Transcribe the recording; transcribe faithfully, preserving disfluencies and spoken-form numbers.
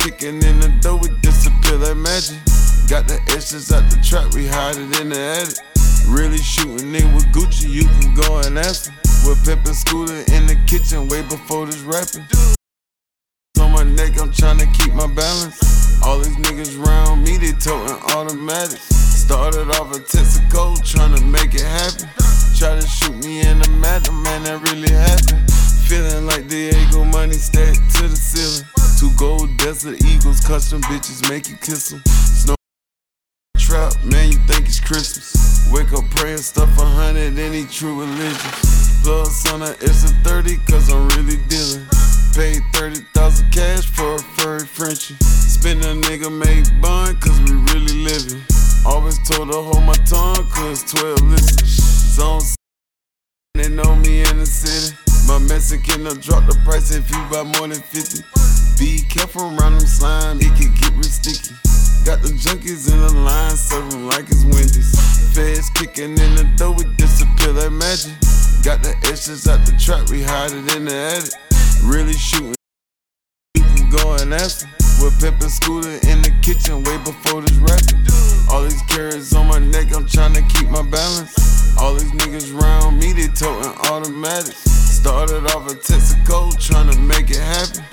kicking in the door, we disappear like magic. Got the extras out the trap, we hide it in the attic. Really shooting it with Gucci, you can go and ask them. With Pep and Scooter in the kitchen, way before this rapping. On my neck, I'm tryna keep my balance. All these niggas round me, they toting automatics. Started off a Texaco, tryna make it happen. Try to shoot me in the matter, man, that really happened. Feeling like Diego money stacked to the ceiling. Two gold desert eagles, custom bitches make you kiss them. Snow trap, man, you think it's Christmas. Wake up praying, stuff a hundred, any true religion. Plus on a extra thirty, cause I'm really dealing. Paid thirty thousand cash for a furry Frenchie. Spend a nigga made bond, cause we really living. Always told her hold my tongue, cause twelve listen. Zone they know me in the city. My Mexican will drop the price if you buy more than fifty. Be careful around them slime, it can get real sticky. Got the junkies in the line, serving like it's Wendy's. Feds kicking in the door, we disappear like magic. Got the extras out the trap, we hide it in the attic. Really shooting, you can go and ask them. With Pep and Scooter in the kitchen, way before this rapping. All these carrots on my neck, I'm tryna keep my balance. All these niggas round me, they toting automatics. Started off a Texaco, tryna make it happen.